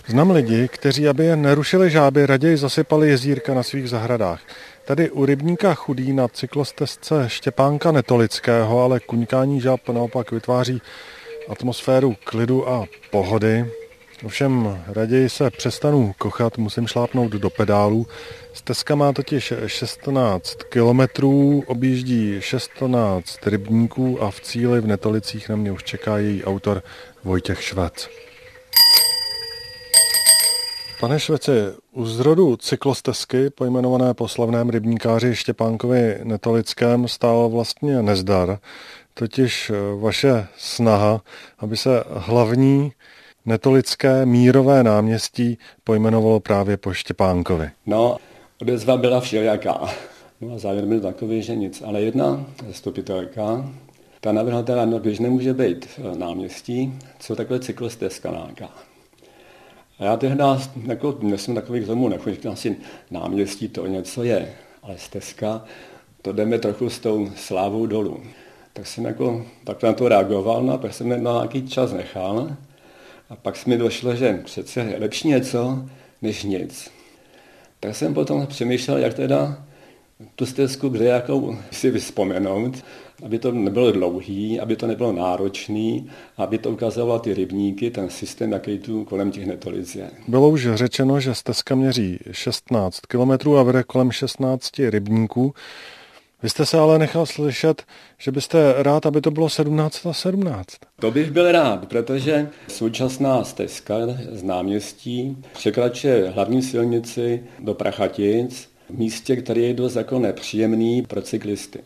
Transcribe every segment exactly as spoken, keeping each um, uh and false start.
Znám lidi, kteří, aby je nerušili žáby, raději zasypali jezírka na svých zahradách. Tady u rybníka Chudý na cyklostezce Štěpánka Netolického, ale kuňkání žáb naopak vytváří atmosféru klidu a pohody. Ovšem raději se přestanu kochat, musím šlápnout do pedálů. Stezka má totiž šestnáct kilometrů, objíždí šestnáct rybníků a v cíli v Netolicích na mě už čeká její autor Vojtěch Švec. Pane Šveci, u zrodu cyklostezky, pojmenované po slavném rybníkáři Štěpánkovi Netolickém, stál vlastně nezdar, totiž vaše snaha, aby se hlavní netolické mírové náměstí pojmenovalo právě po Štěpánkovi. No, odezva byla všelijaká. No a závěr byl takový, že nic. Ale jedna zastupitelka, ta navrhla teda, no, když nemůže být náměstí, co takhle cyklostezka nějaká. A já tehdy, jako, jsem takový k tomu nechodil, asi náměstí to něco je, ale stezka, to jdeme trochu s tou slávou dolů. Tak jsem jako tak na to reagoval, no a pak jsem na nějaký čas nechal a pak se mi došlo, že přece je lepší něco, než nic. Tak jsem potom přemýšlel, jak teda tu stezku kde jakou si vyspomenout, aby to nebylo dlouhý, aby to nebylo náročný, aby to ukazovalo ty rybníky, ten systém, jaký tu kolem těch Netolic je. Bylo už řečeno, že stezka měří šestnáct kilometrů a vede kolem šestnáct rybníků. Vy jste se ale nechal slyšet, že byste rád, aby to bylo sedmnáct a sedmnáct. To bych byl rád, protože současná stezka z náměstí překračuje hlavní silnici do Prachatic, v místě, který je dost jako nepříjemný pro cyklisty.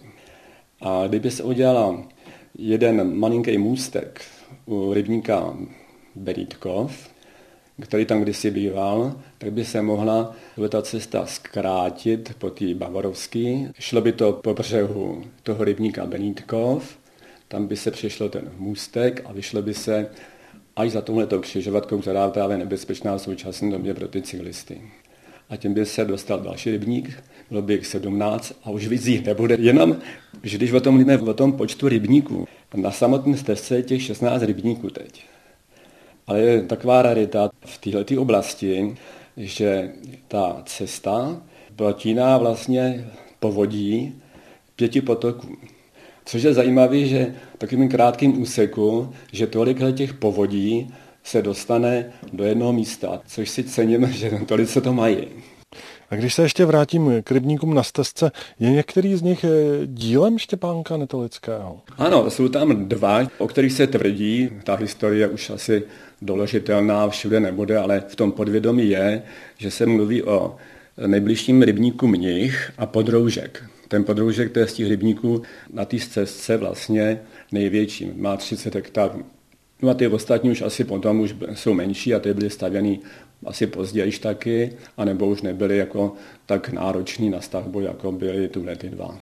A kdyby se udělal jeden malinký můstek u rybníka Berítkov, který tam kdysi býval, tak by se mohla ta cesta zkrátit po té Bavorovské. Šlo by to po břehu toho rybníka Berítkov, tam by se přišlo ten můstek a vyšlo by se až za touhletou křižovatkou, která je právě nebezpečná v současné době pro ty cyklisty. A tím by se dostal další rybník, bylo by jich sedmnáct a už víc jich nebude. Jenom, že když o tom mluvíme o tom počtu rybníků, na samotné stezce je těch šestnáct rybníků teď. Ale je taková rarita v této oblasti, že ta cesta protíná vlastně povodí pěti potoků. Což je zajímavé, že takovým krátkým úseku, že tolik těch povodí se dostane do jednoho místa, což si cením, že tolik se to mají. A když se ještě vrátím k rybníkům na stezce, je některý z nich dílem Štěpánka Netolického? Ano, jsou tam dva, o kterých se tvrdí, ta historie už asi doložitelná všude nebude, ale v tom podvědomí je, že se mluví o nejbližším rybníku Mnich a Podroužek. Ten Podroužek, to je z těch rybníků na té stezce vlastně největší, má třicet hektarů. No a ty ostatní už asi potom už jsou menší a ty byly stavěny asi později taky, anebo už nebyly jako tak náročný na stavbu, jako byly tuhle ty dva.